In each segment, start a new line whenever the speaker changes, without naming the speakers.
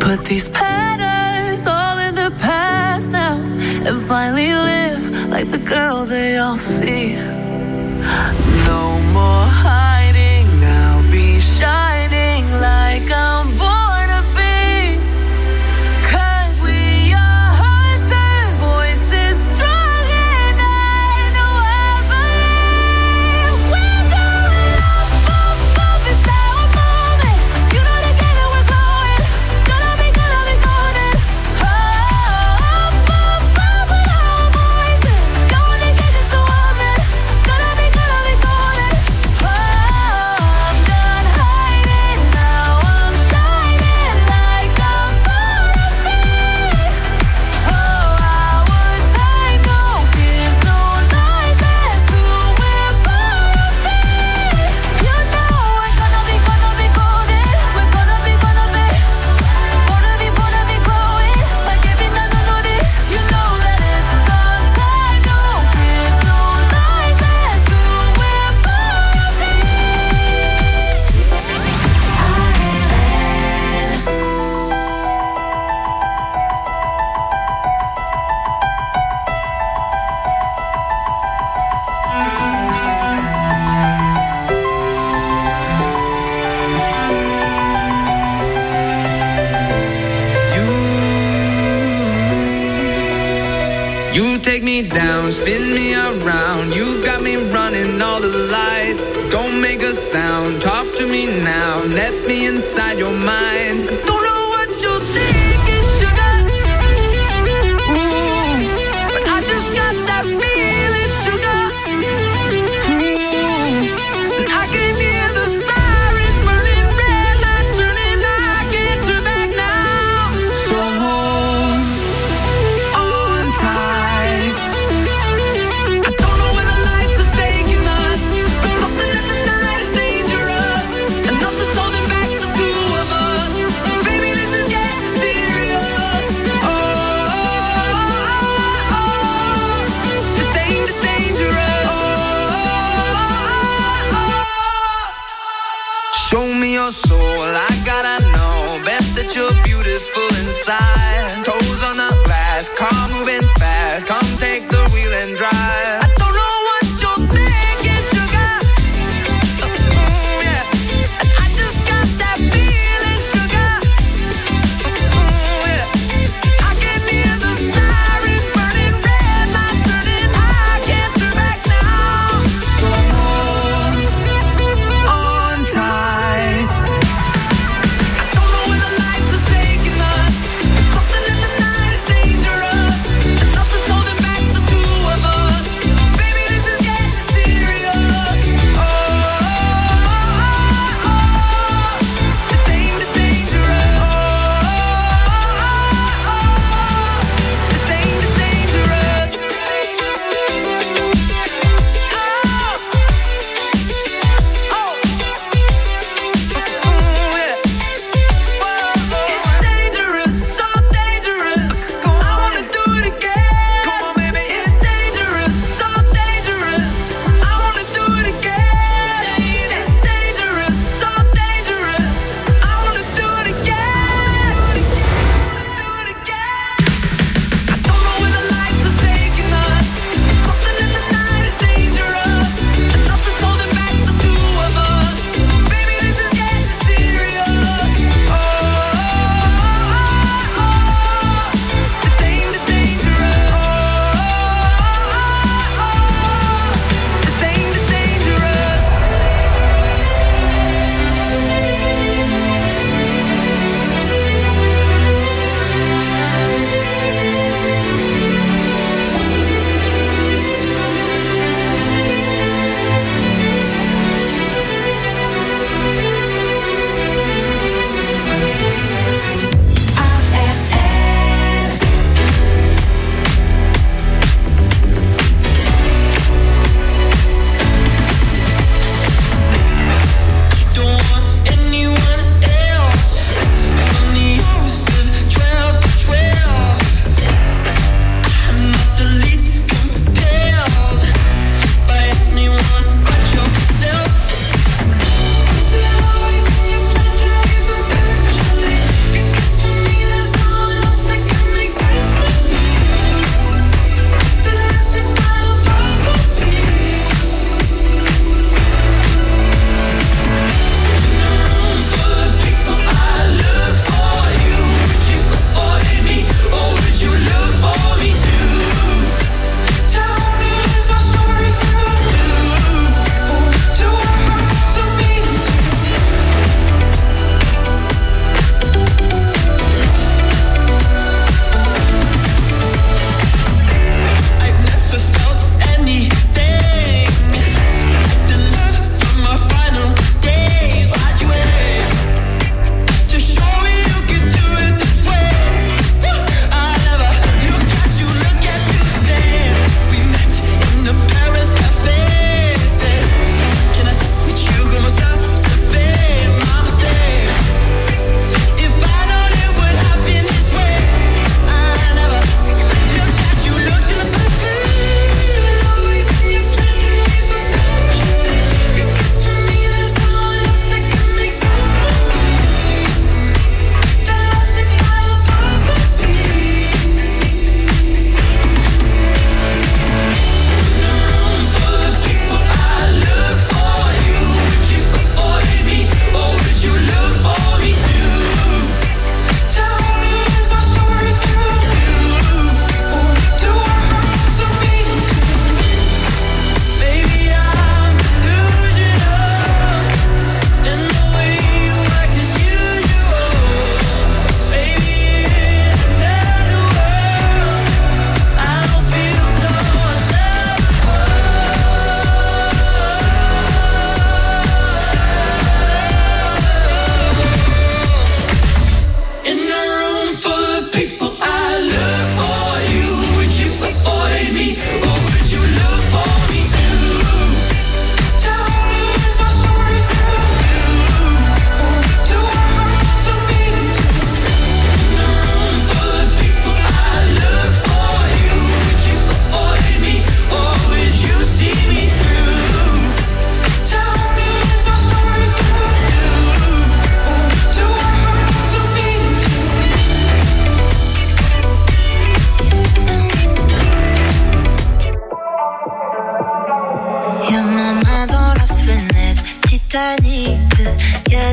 Put these patterns all in the past now and finally live like the girl they all see. No more hiding, I'll be shining like I'm born to be. 'Cause we are hunters, voices strong and I know I believe. We're going up, up, it's our moment. You know together we're going. Gonna be golden. Up, up, up with our voices. Going to get just a woman. Gonna be golden. Oh, I'm done hiding, now I'm shining like I'm born to be. Oh, our time, no fears, no lies, that's who we're born to be. You know we're gonna be golden. We're gonna be glowing like every night on it. You know that it's our time, no fears, no lies, that's who we're born to be.
You take me down, spin me around. You got me running all the lights. Don't make a sound, talk to me now. Let me inside your mind. Don't know what you're thinking, sugar. Ooh, but I just got that feeling, sugar. Ooh, and I can hear the sirens burning, red lights turning. I can't turn back now. So hold on tight. I don't know where the lights are taking us, but something in the night is dangerous, and nothing's holding back the two of us. Baby, this is getting serious. Oh, the dangerous. Show me your soul, I gotta know. Bet that you're beautiful inside. Toes on the glass, car moving fast. Come take the wheel and drive. I don't know what you're thinking, sugar. Yeah. And I just got that feeling, sugar. Yeah. I can hear the sirens burning, red lights turning. I can't turn back now. So hold on tight. I don't know where the lights are taking us, but something in the night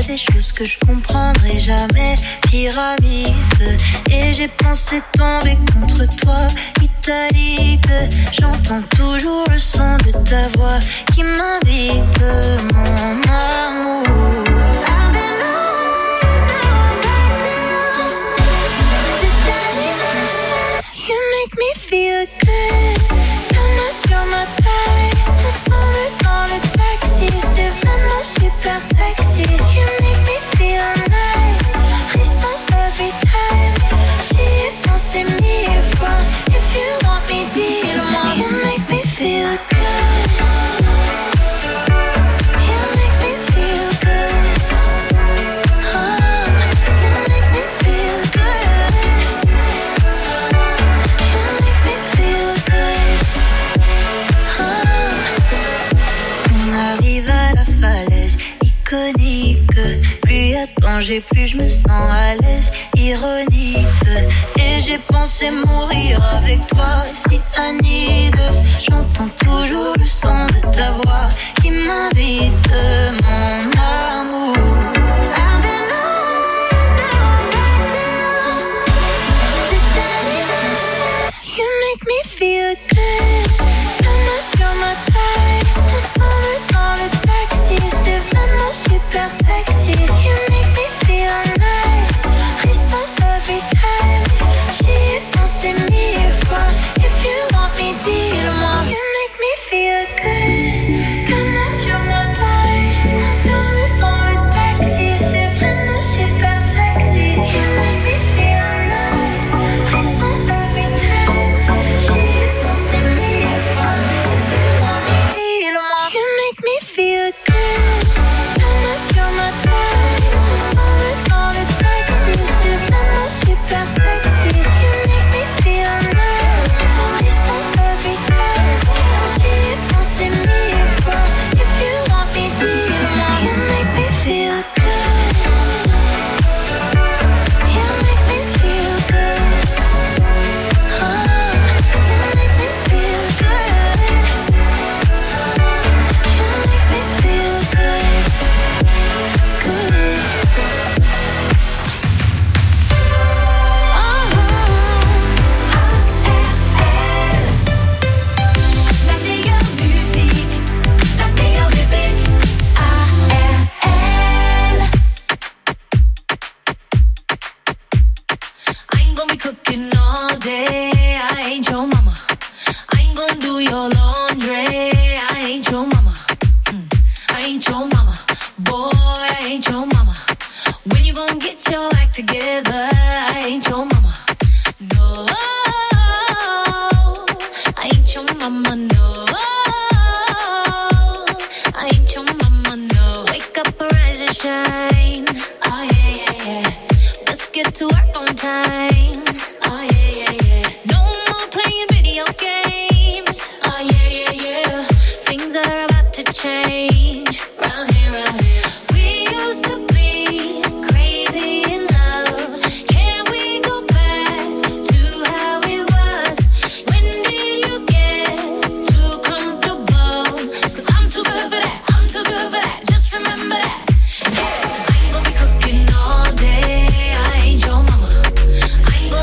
des choses que je comprendrai jamais. Pyramide, et j'ai pensé tomber contre toi. Italique, j'entends toujours le son de ta voix qui m'invite, mon amour. Feel good, la main sur ma taille, ensemble dans le taxi, c'est vraiment super sexy. You make me feel nice, frisson every time. J'y ai pensé 1000 fois, if you want me, dis-le-moi. You make me feel good, you make me feel good, oh, you make me feel good. Plus y a danger, plus je me sens à l'aise. Ironique, et j'ai pensé mourir avec toi. Cyanide, j'entends toujours le son de ta voix qui m'invite, mon amour. I've been away, now I'm back to you. C'est terrible, you make me feel good. La main sur ma taille, ensemble dans le taxi, c'est vraiment super sexy. You make me feel nice, frisson every time. J'y ai pensé 1000 fois, if you want me, dis-le-moi. You make me feel good, la main sur ma taille, ensemble dans le taxi, c'est vraiment super sexy. You make me feel nice, frisson every time. J'y ai pensé 1000 fois, if you want me, dis-le-moi. You make me feel good, la main sur ma taille, ensemble dans le taxi, c'est vraiment super sexy. You make me feel nice, frisson every time. J'y ai pensé 1000 fois, if you want me, dis-le-moi. You make me feel good, you make me feel good, oh, you make me feel good, you make me feel good, good.
La meilleure musique, la meilleure musique, ARL. I ain't gonna be cooking all day, I ain't your mama. I ain't gonna do your laundry, I ain't your mama. I ain't your mama, boy, I ain't your mama. When you gonna get your act together, I ain't your mama. No, I ain't your mama, no. I ain't your mama, no. Wake up, arise and shine. Oh yeah, yeah, yeah. Let's get to work on time. Oh yeah, yeah, yeah. No more playing video games. Oh yeah, yeah, yeah. Things are about to change. Round here, round here. We used to be crazy in love. Can we go back to how it was? When did you get too comfortable? 'Cause I'm too good for that. I'm too good for that. Just remember that. Yeah. I ain't gonna be cooking all day. I ain't your mama. I ain't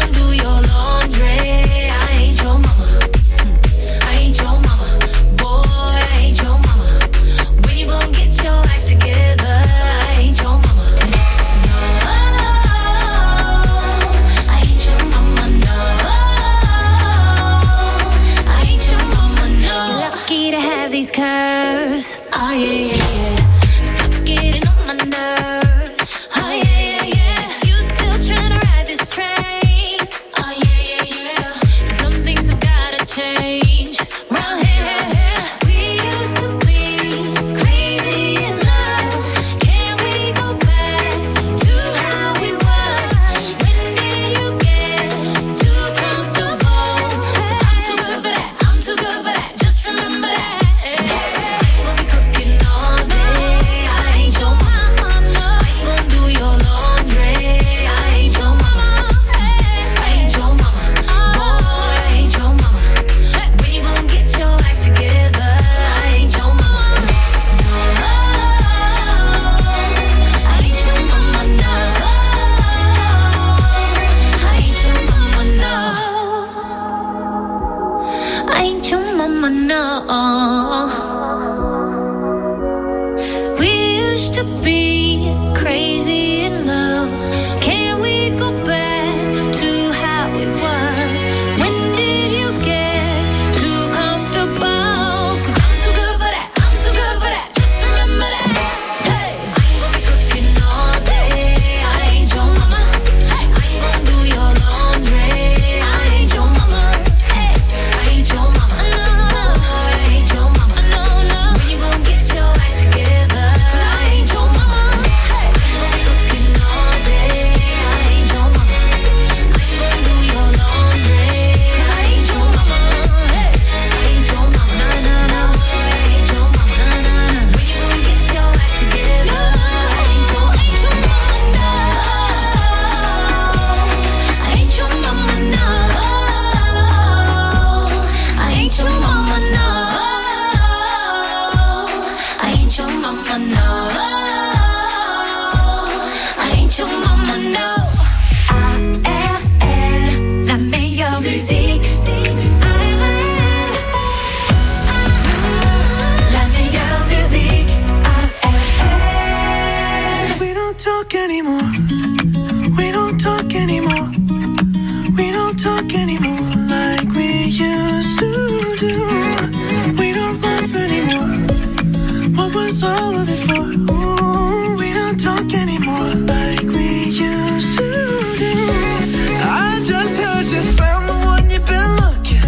anymore. We don't talk anymore like we used to do. We don't laugh anymore. What was all of it for? Ooh, we don't talk anymore like we used to do. I just heard you found the one you've been looking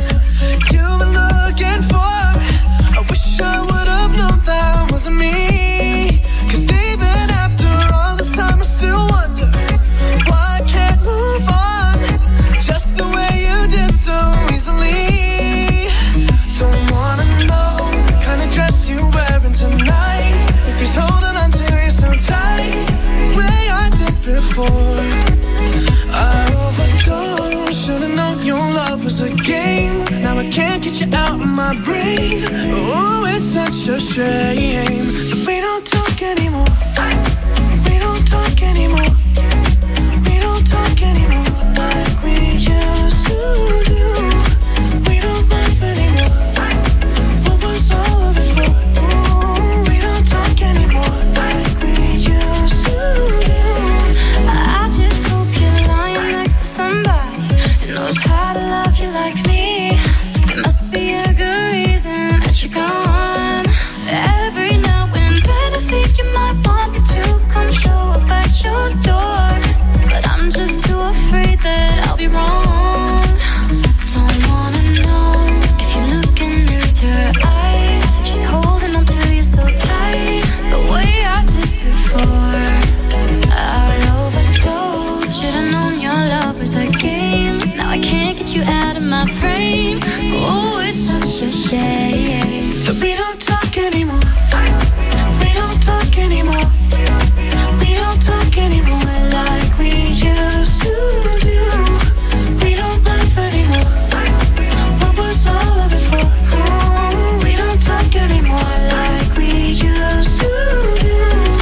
for. I wish I would have known that wasn't me. 'Cause even after all this time I still wonder why I can't move on just the way you did so easily. Don't wanna know the kind of dress you're wearing tonight, if he's holding on to you so tight, the way I did before. I overdosed, should've known your love was a game. Now I can't get you out of my brain. Oh, it's such a shame that we don't talk anymore. We don't talk anymore. We don't talk anymore like we used to do. We don't laugh anymore. What was all of it for? Ooh, we don't talk anymore like we used to do.
I just hope you're lying next to somebody who knows how to love you like me. There must be a good reason that you're gone. Every now and then I think you might want me to come show up at your door, but I'm just too afraid that I'll be wrong. Don't wanna know if you're looking into her eyes, if she's holding on to you so tight, the way I did before. I overdosed, should've known your love was a game. Now I can't get you out of my brain. Oh, it's such a shame
that we don't talk anymore. We don't talk anymore. We don't talk anymore like we used to do. We don't laugh anymore. What was all of it for? Oh, we don't talk anymore like we used to do.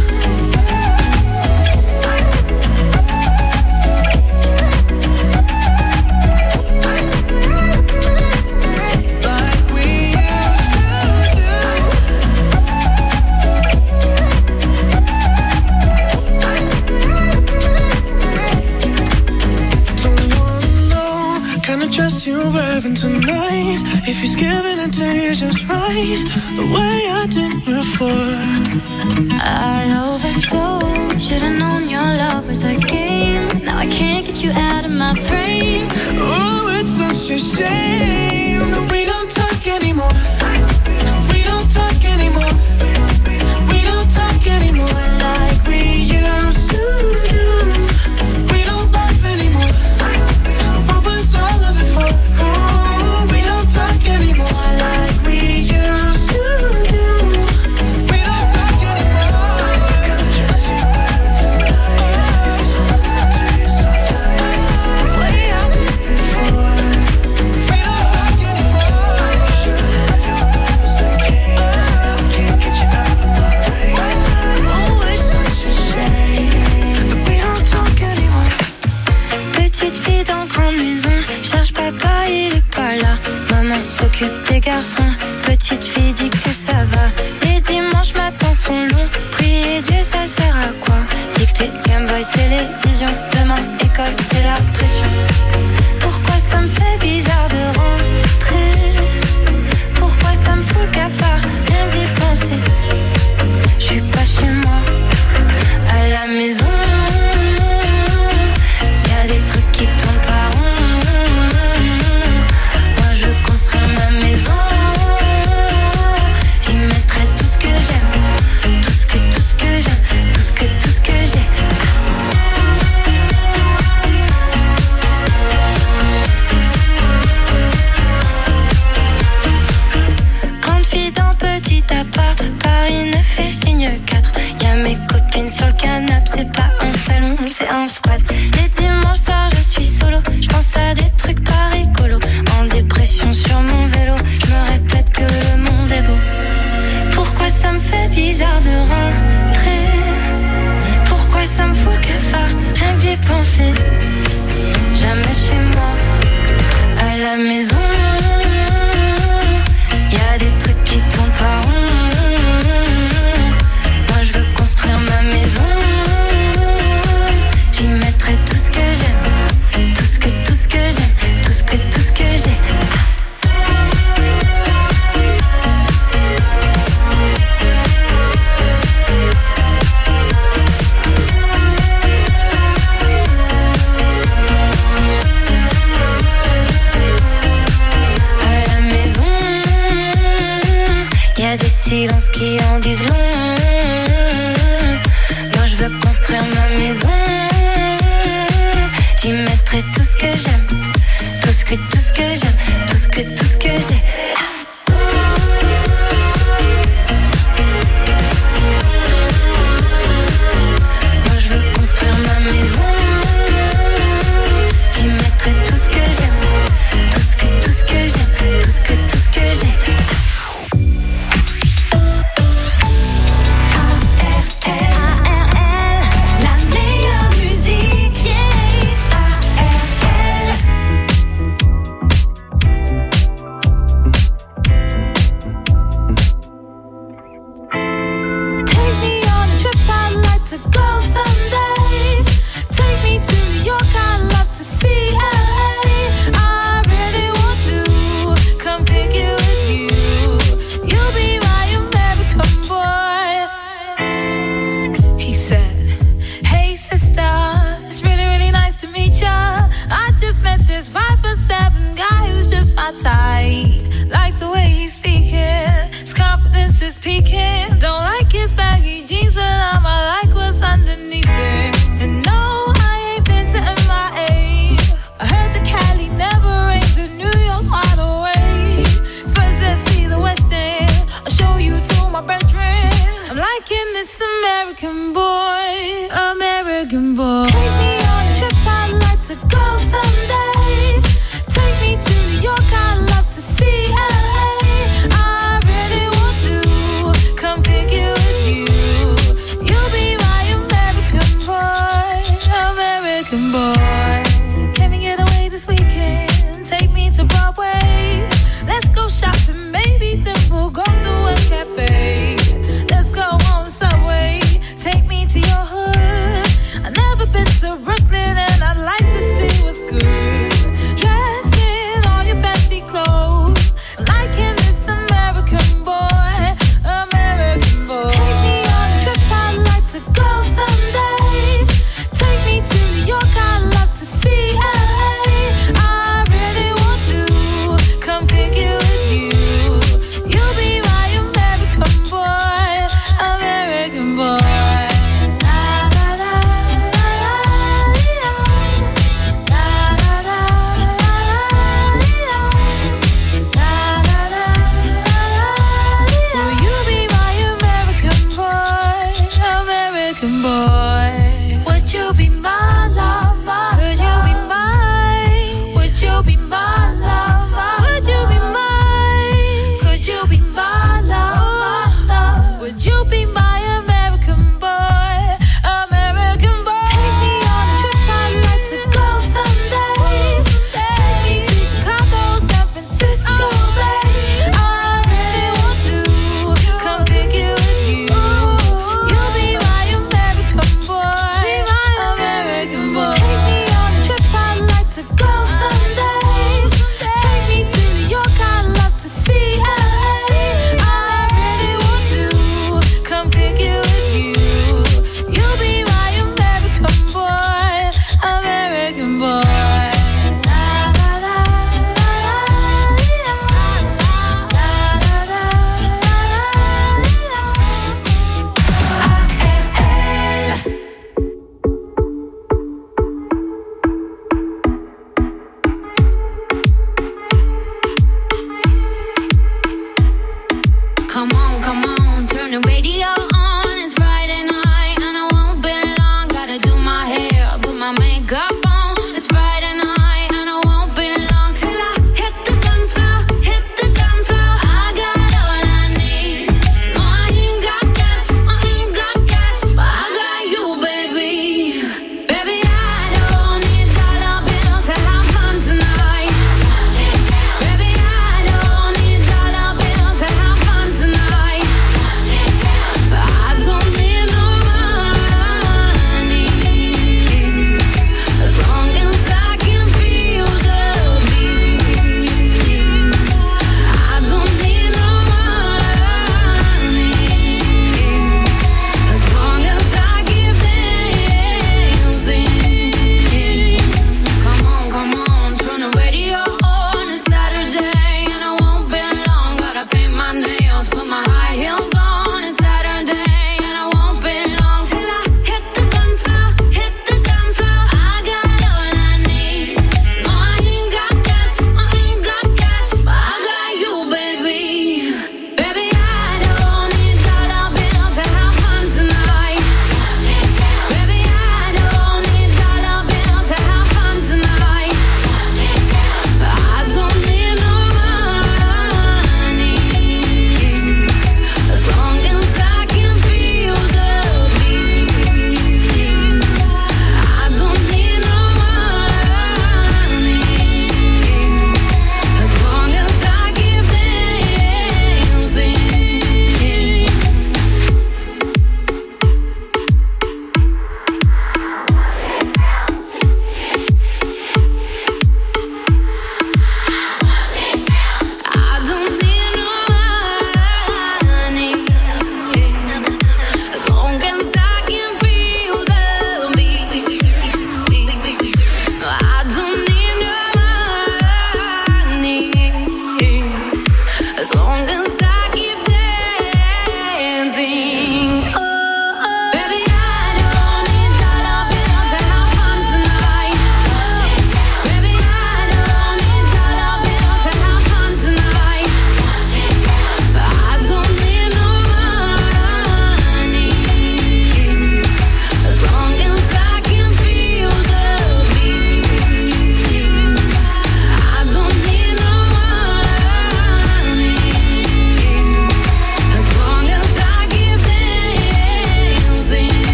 Dress you're wearing tonight, if he's giving it to you just right, the way I did before.
I overdosed, should've known your love was a game. Now I can't get you out of my brain.
Oh, it's such a shame that we don't talk anymore. We don't talk anymore. We don't talk anymore like we used to do. We don't laugh anymore. What was all of it for? Oh, we don't talk anymore like we used to do. We don't talk anymore. The way I did before. We don't talk anymore. Can't get you out of my brain.
Oh, it's such a shame
that we don't talk anymore.
Petite fille dans grande maison, cherche papa, il est pas là. Maman s'occupe des garçons, petite fille dit que ça va. Les dimanches matins sont longs, prier Dieu ça sert à quoi? Dictée, Gameboy, télévision, demain école c'est la pression. Pourquoi ça me fait bizarre de rentrer? Pourquoi ça me fout le cafard, rien d'y penser? J'suis pas chez moi, à la maison. Des trucs qui tournent pas rond. Moi je veux construire ma maison. J'y mettrai tout ce que j'aime, tout ce que j'aime, tout ce que j'ai. tout ce que j'aime, tout ce que j'aime, tout ce que j'ai. Moi je veux construire ma maison, j'y mettrai tout ce que j'aime, tout ce que j'aime, tout ce que j'ai. Like the way he's speaking, his confidence is peaking. Don't like his baggy jeans, but I'ma like what's underneath it. And no, I ain't been to MIA. I heard the Cali never rains, and New York's wide awake. First, let's see the West End. I'll show you to my bedroom. I'm liking this American boy, American boy. Take me on a trip, I'd like to go someday. Take me to New York, I'd love to see LA. I really want to come here.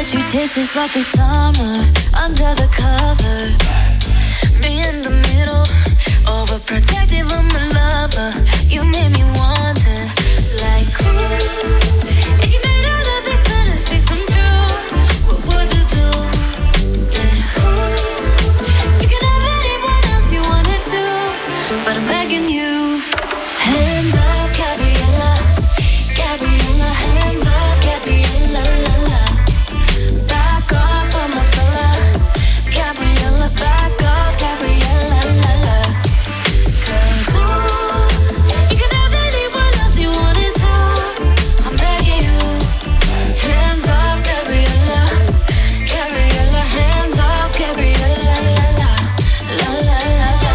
that you taste just like the summer under the cover. Me in the middle, overprotective of my lover. You made me want it, like ooh. If you made all of these fantasies come true, what would you do? Yeah, ooh. You can have anyone else you wanna do, but I'm begging you. Hands up, Gabriella, Gabriella, hands up, Gabriella, la la. Back off of my fella, Gabriella, back off, Gabriella, la la. 'Cause ooh, you can have anyone else you wanted to. I'm begging you. Hands off, Gabriella, Gabriella, hands off, Gabriella, la la, la la la la.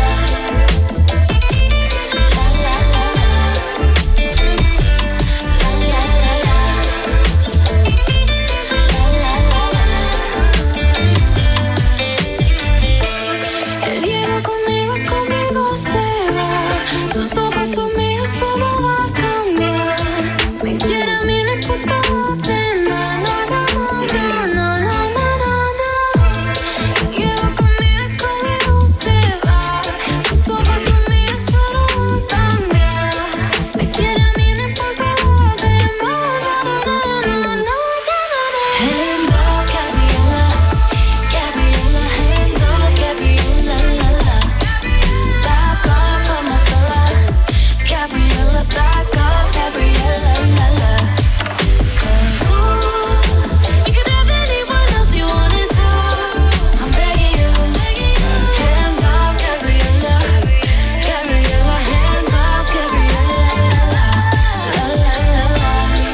Él llega conmigo, conmigo se va. Sus ojos son míos, solo va a cambiar. Me quiere a mí, no importa lo demás. No, no, no, no, no, no, no, no. Llega conmigo, conmigo se va. Sus ojos son míos, solo va a cambiar. Me quiere a mí, no importa lo demás. No, no, no, no, no, no, no. Hands up, Gabriella, Gabriella, hands up, Gabriella, la la. Back off of my fella, Gabriella, back off, Gabriella, la la. 'Cause ooh, you can have anyone else you wanted to. I'm begging you. Hands off, Gabriella, Gabriella, hands off, Gabriella, la la, la la la la.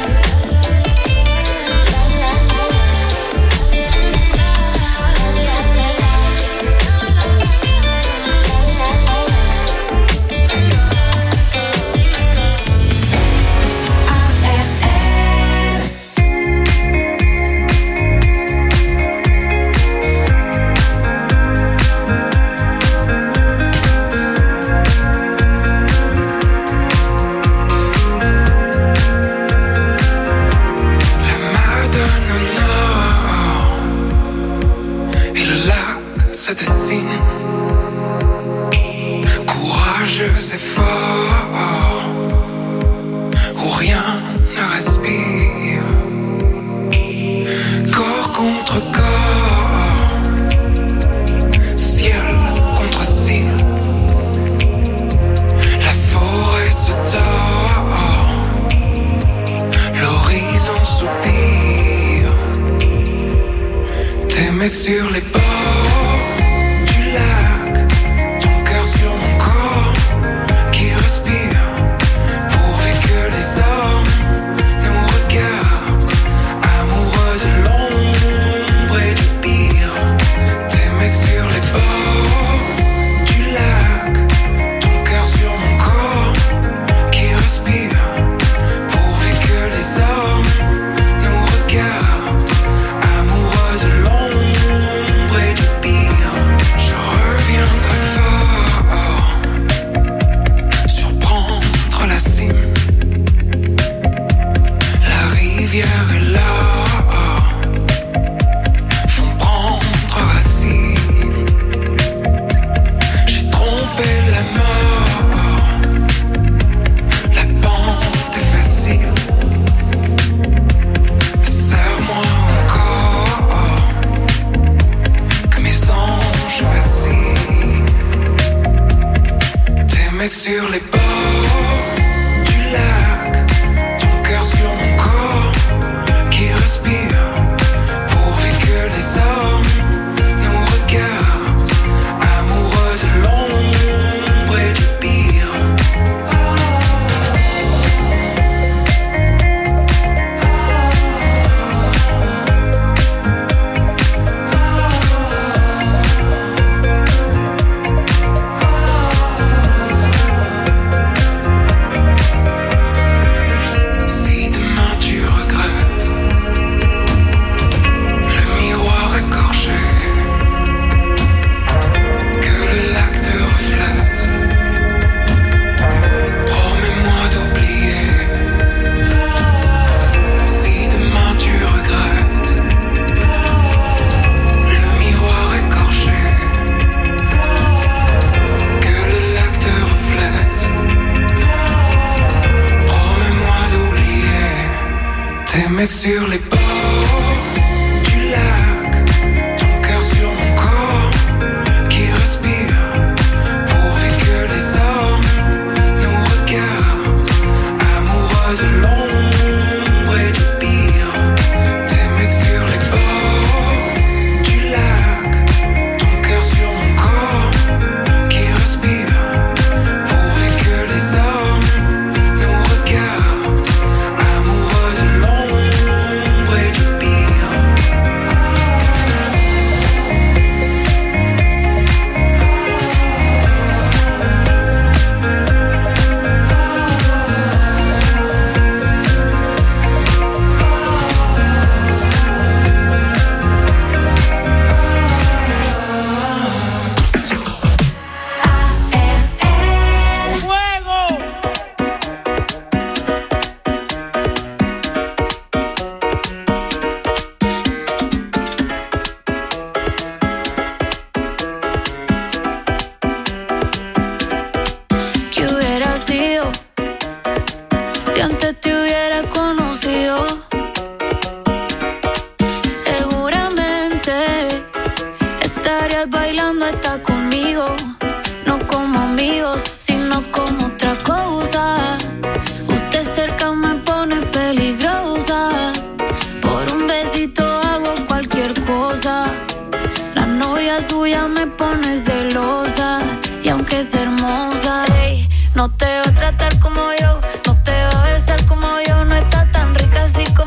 La Madonna et le lac se dessinent, courageux et fort, où rien ne respire, corps contre corps, ciel contre ciel, la forêt se tord, l'horizon soupire. T'aimer sur les bords du lac, ton cœur sur mon corps qui respire, pourvu que les hommes nous regardent, amoureux de l'ombre et du pire. T'aimer sur les bords du lac, ton cœur sur mon corps qui respire, pourvu que les hommes nous regardent, amoureux de l'ombre mets sur les bords du lac, ton cœur sur mon corps qui respire, pourvu que les hommes nous regardent, amoureux de l'ombre et du pire. T'es mets sur les bords du lac, ton cœur sur mon corps qui respire, pourvu que les hommes nous regardent, amoureux de l'ombre et du pire.
¿Qué hubiera sido si antes te hubiera conocido? Seguramente estarías bailando hasta conmigo, no como amigos, sino como otra cosa. Usted cerca me pone peligrosa, por un besito hago cualquier cosa. La novia suya me pone celosa, y aunque es hermosa, no te va a tratar como yo, no te va a besar como yo, no está tan rica así como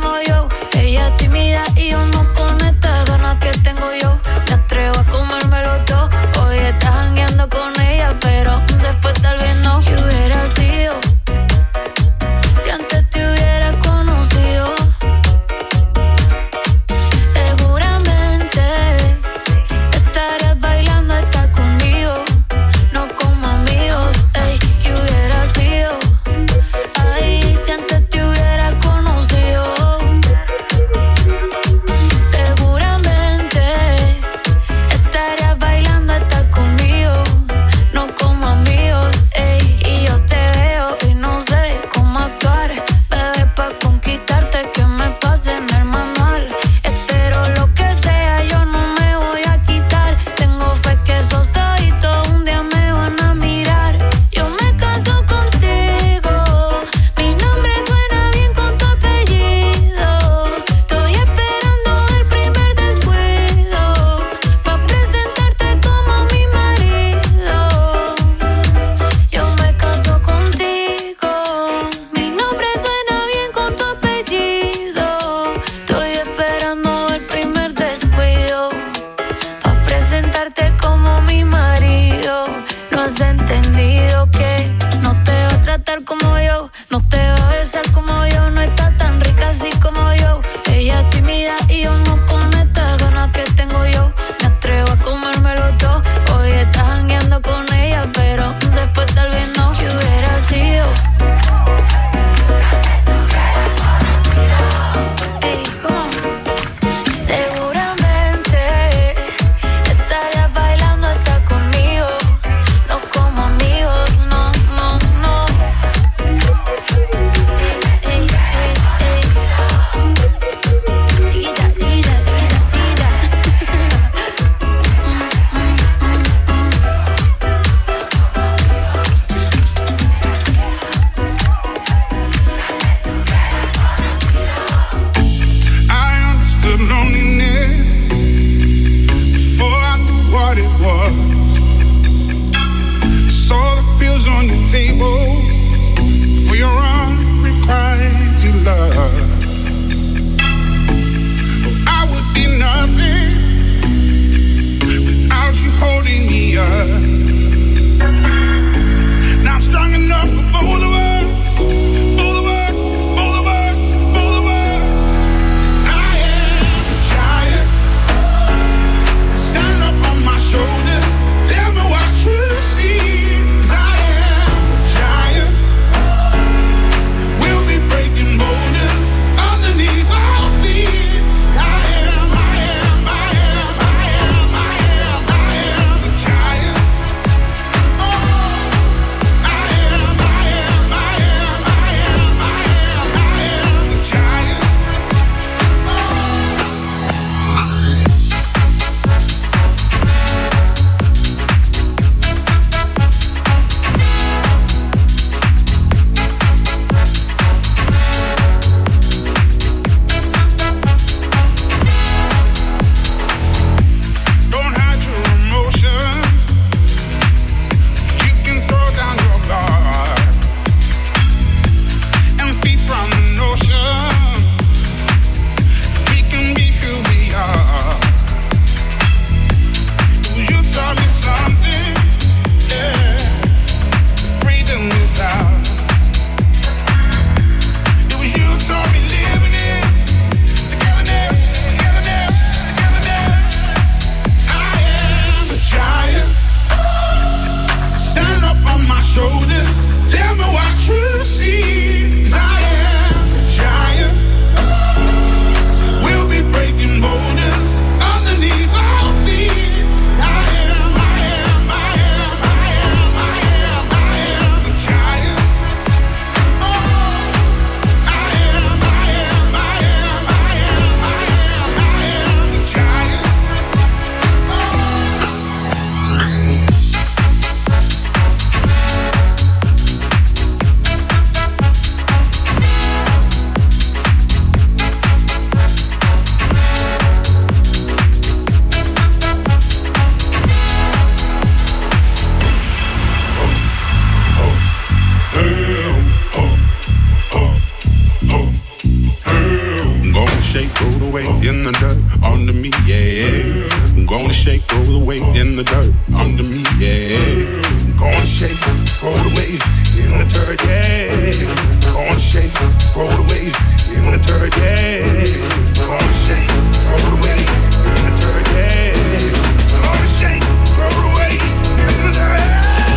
shake, throw the weight in the dirt under me, yeah. I'm gonna shake, throw the weight in the dirt under me, yeah. I'm gonna shake, throw the weight in the dirt, yeah. I'm gonna shake, throw the weight in the dirt, yeah. I'm gonna shake, throw the weight in the dirt, yeah. I'm gonna shake, throw the weight in the dirt.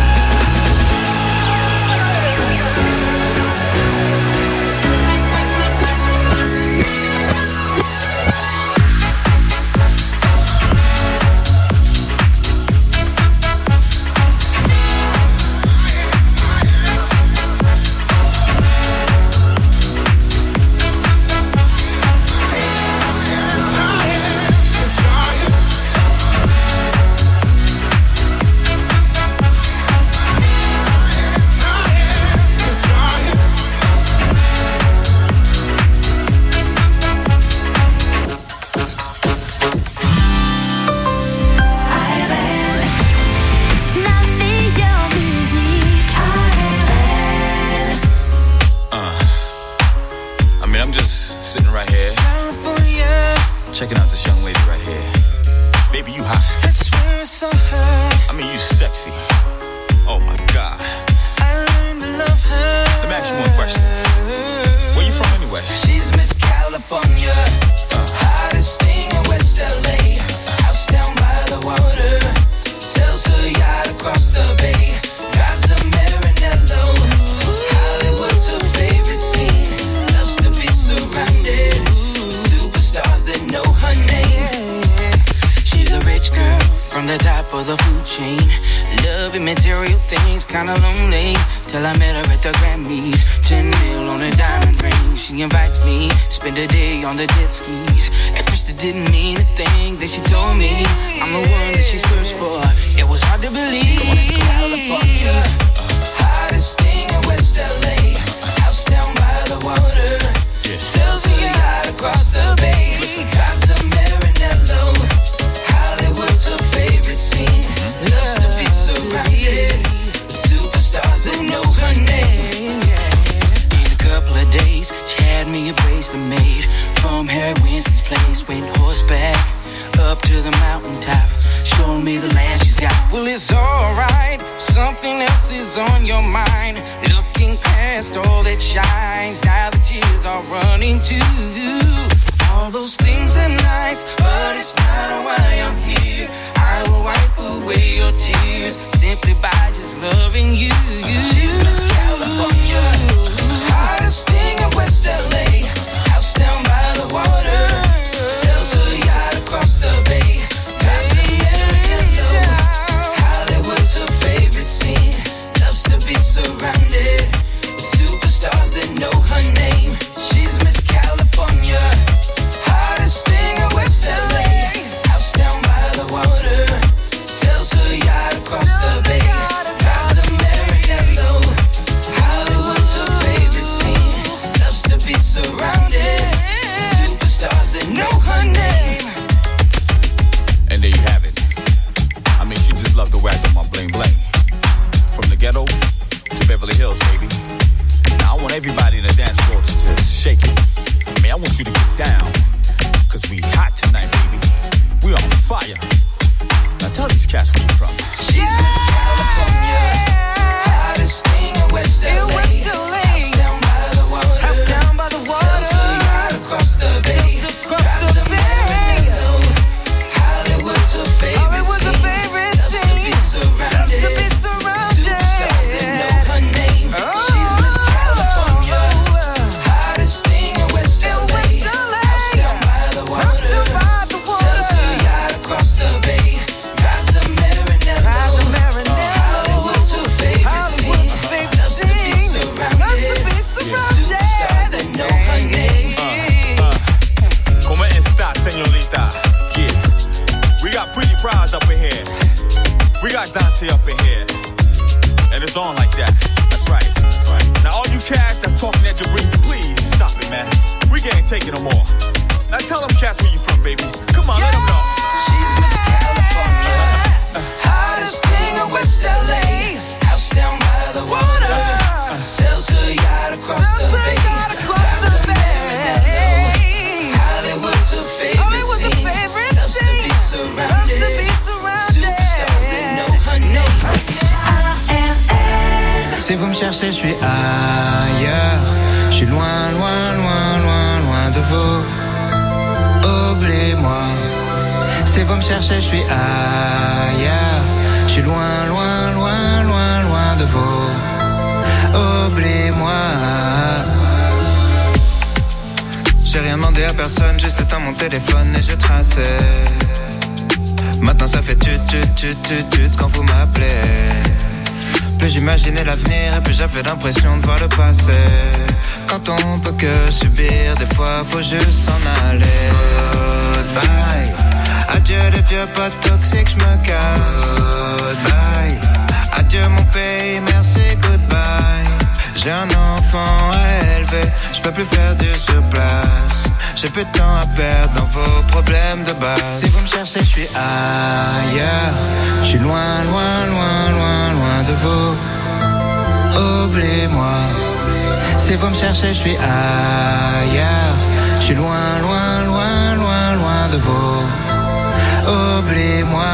Checking out this young lady right here. Baby, you hot.
I swear I saw her.
I mean, you sexy. Oh my God.
I learned to love her.
Let me ask you one question. Where you from anyway?
She's Miss California. Hottest thing in West LA. House down by the water. Sells her yacht across the bay. Drives a Maranello. Hollywood's her favorite scene. Loves to be surrounded. Stars that know her name. She's a rich girl from the top of the food chain. Loving material things, kinda lonely. Till I met her at the Grammys. 10 mil on a diamond ring. She invites me, spend a day on the jet skis. At first it didn't mean a thing. Then she told me I'm the one that she searched for. It was hard to believe. California, hottest thing in West LA. House down by the water. Sells her yacht across the bay. Drives a Maranello. Hollywood's her favorite scene. Loves to be surrounded with superstars that know her name. In a couple of days, she had me a bracelet made from Harry Winston's place. Went horseback up to the mountaintop, showing me the land she's got. Well, it's alright, something else is on your mind. Looking past all that shines, now the tears are running too. All those things are nice, but it's not why I'm here. I will wipe away your tears simply by just loving you. She's Miss California, hottest thing in West LA. House down by the water, sells her yacht across the bay. Drives a Maranello. Hollywood's her favorite scene. Loves to be surrounded with superstars that know her name. She's Miss California, hottest thing in West LA. House down by the water, sells her yacht across the bay. Drives a Maranello. Hollywood's her favorite scene. Loves to be surrounded with superstars that know her name.
And there you have it. I mean, she just loved the way I do my bling bling. From the ghetto to Beverly Hills, baby. Now I want everybody in the dance floor to just shake it. I mean, I want you to get down. Cause we hot tonight, baby. We on fire. Now tell these cats where you from.
She's Miss California, hottest thing in West LA. House down by the water. House down by the water. Sells her yacht across the bay. Drives a Maranello. Hollywood's her favorite scene. Loves to be surrounded. Superstars that know her name. She's Miss California, hottest thing in West LA. House down by the water. Sells her yacht across the bay. Drives a Maranello. Hollywood's her favorite scene. Loves to be surrounded. Superstars that know her name.
Como esta, señorita? Yeah. We got Pretty Prize up in here. We got Dante up in here. And it's on like that. That's right. Now all you cats that's talking at your breeze, please stop it, man. We can't take it no more. Now tell them cats where you from, baby. Come on, let them know.
She's Miss California, hottest thing in West LA. House down by the water, sells her yacht across the bay. Drives a Maranello. Hollywood
cherchez, je suis ailleurs. Je suis loin, loin, loin, loin, loin de vous. Oubliez-moi. Si vous me cherchez, je suis ailleurs. Je suis loin, loin, loin, loin, loin de vous. Oubliez-moi. J'ai rien demandé à personne, juste éteint mon téléphone et j'ai tracé. Maintenant ça fait tut quand vous m'appelez. Plus j'imaginais l'avenir et plus j'avais l'impression de voir le passé. Quand on peut que subir, des fois faut juste s'en aller. Goodbye. Adieu les vieux potes toxiques, j'me casse. Goodbye. Adieu mon pays, merci, goodbye. J'ai un enfant à élever, j'peux plus faire du surplace. J'ai peu de temps à perdre dans vos problèmes de base. Si vous me cherchez, je suis ailleurs. Je suis loin, loin, loin, loin, loin de vous. Oubliez-moi. Si vous me cherchez, je suis ailleurs. Je suis loin, loin, loin, loin, loin de vous. Oubliez-moi.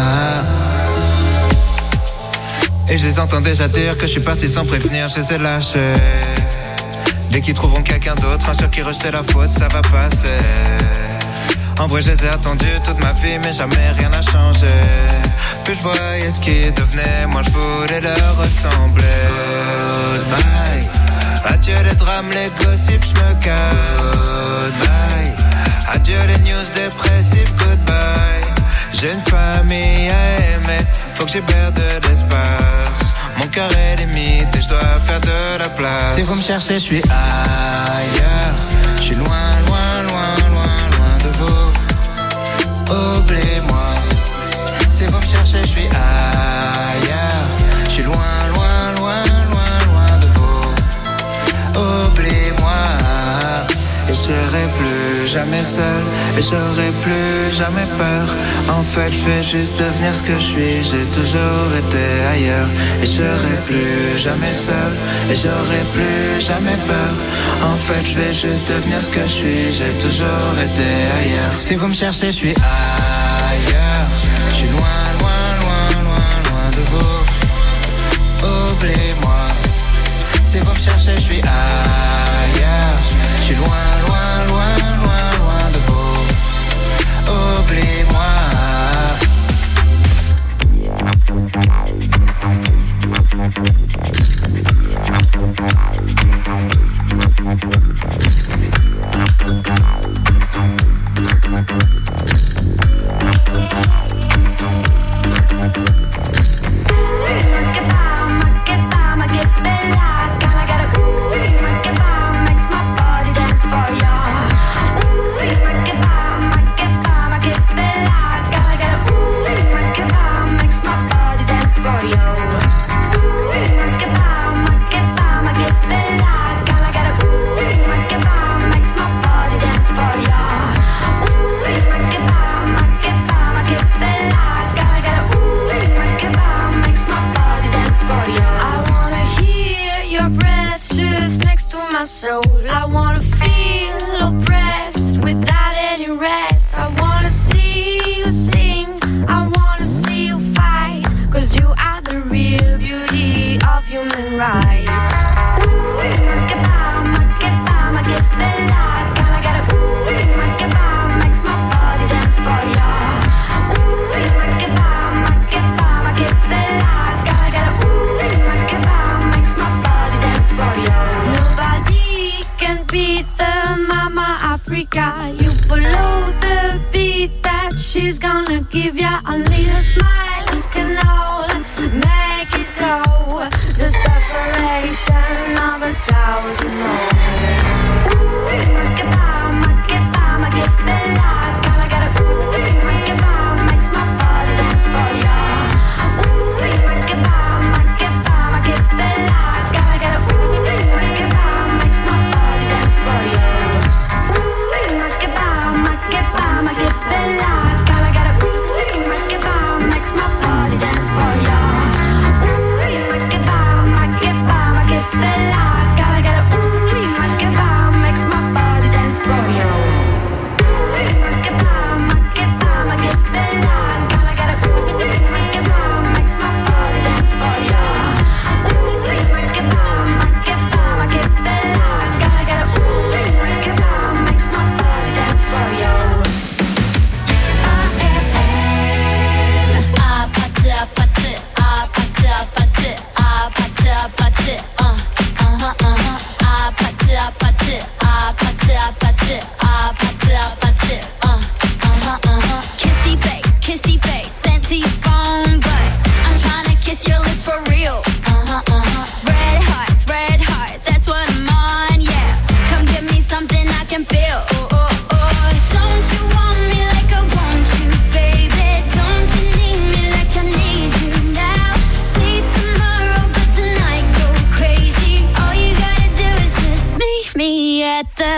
Et je les entends déjà dire que je suis parti sans prévenir, je les ai lâchés. Dès qu'ils trouveront quelqu'un d'autre, un sur qui rejeter la faute, ça va passer. En vrai, je les ai attendus toute ma vie, mais jamais rien n'a changé. Plus je voyais ce qui devenait, moi je voulais leur ressembler. Goodbye. Adieu les drames, les gossips, je me casse. Goodbye. Adieu les news dépressives, goodbye. J'ai une famille à aimer, faut que j'ébère de l'espace. Mon cœur est limite et je dois faire de la place. Si vous me cherchez, je suis ailleurs. Je suis loin, loin, loin, loin, loin de vous. Oubliez-moi. Si vous me cherchez, je suis ailleurs. Je suis loin, loin, loin, loin, loin de vous. Oubliez-moi. Et je serai plus jamais seul, et j'aurai plus jamais peur. En fait, je vais juste devenir ce que je suis. J'ai toujours été ailleurs. Et je serai plus jamais seul, et j'aurai plus jamais peur. En fait, je vais juste devenir ce que je suis. J'ai toujours été ailleurs. Si vous me cherchez, je suis ailleurs. Je suis loin, loin, loin, loin, loin de vous. Oubliez-moi. Si vous me cherchez, je suis ailleurs. Je suis loin, loin, loin, loin, loin de vous. Oubliez-moi.
Soul. I wanna feel oppressed without any rest. I wanna see you sing, I wanna see you fight, 'cause you are the real beauty of human rights. Ooh, makes my body dance for ya. Ooh, makes my body dance for ya. Nobody can beat the Mama Africa. You follow the beat that she's gonna give ya. Only a smile can all make it go. The separation of 1,000 moments. Ooh, makes my body dance for ya. Ooh, makes my body dance for ya. Ooh,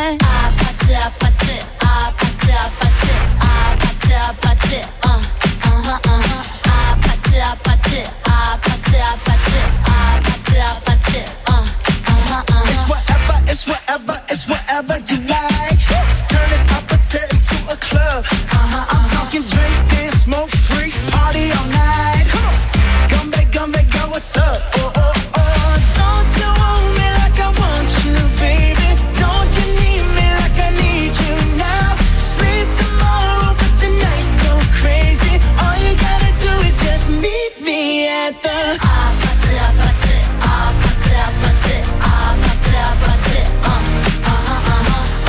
that. Party, party, party, party, party, party, party, party, party,
It's whatever, it's whatever, it's whatever you like. Turn this appetite into a club. I'm talking drink, dance, smoke, free, party all night. Come back, girl, what's up? Oh, oh, oh. Don't you want me like I want you, baby? Don't you need me like I need you now? Sleep tomorrow, but tonight go crazy. All you gotta do is just meet me at the
party, party, party, party, party, party,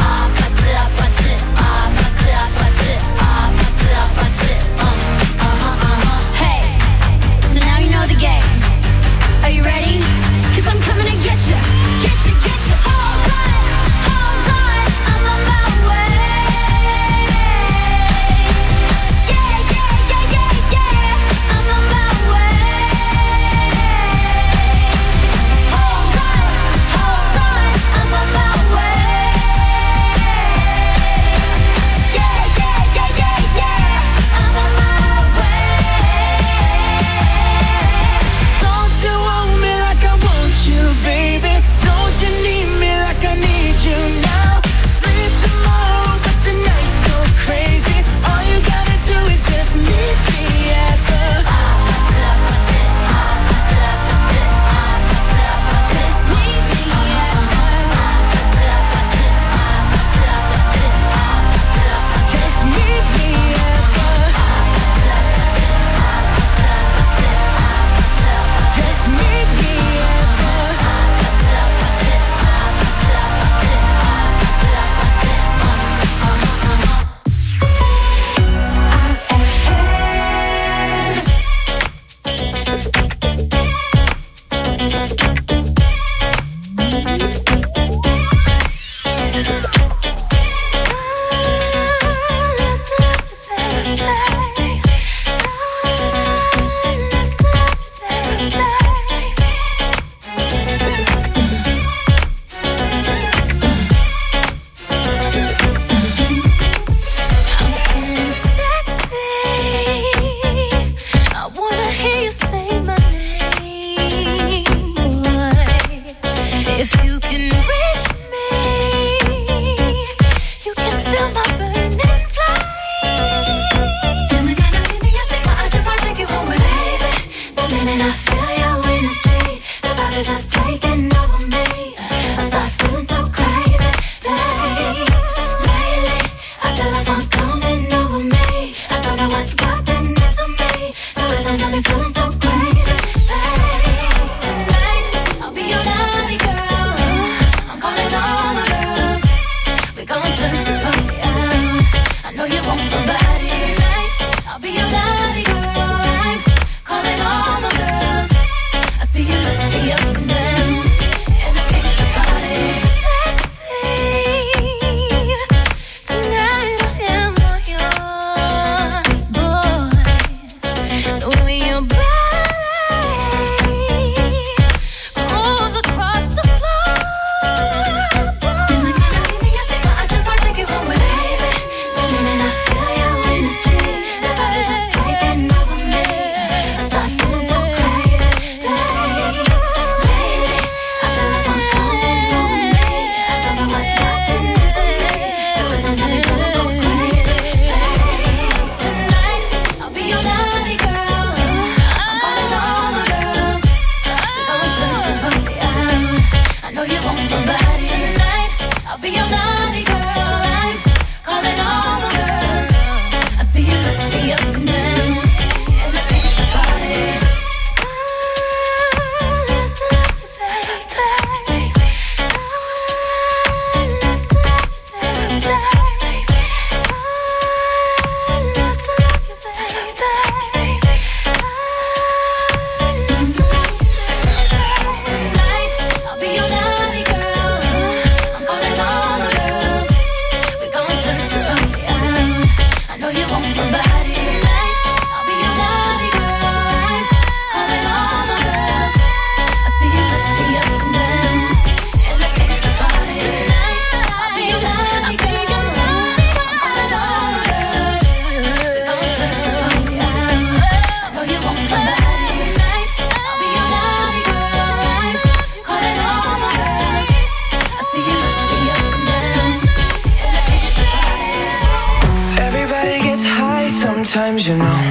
sometimes, you know.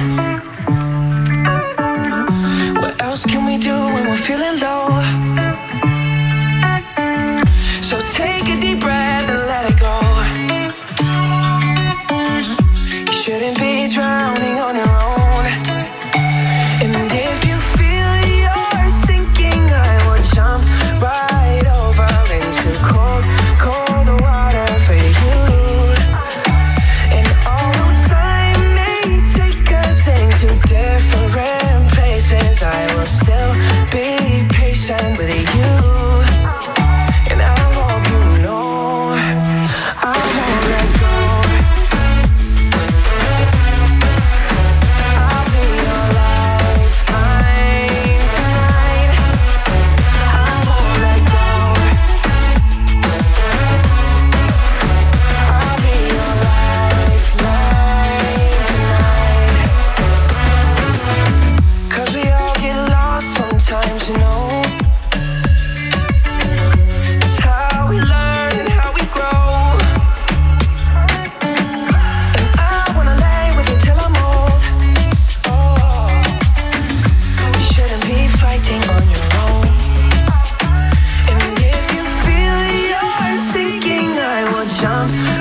What else can we do when we're feeling low? So take a deep breath and let it go. You shouldn't be drowning on your own. And if you feel you're sinking, I will jump right over into cold, cold water for you. And although time may take us into different places, I will still be patient with you. And I hope you know I won't let go. I'll be your lifeline tonight. I won't let go. I'll be your lifeline tonight. 'Cause we all get lost sometimes, you know. It's how we learn and how we grow. And I wanna lay with you till I'm old. Oh, you shouldn't be fighting on your own. And if you feel you're sinking, I will jump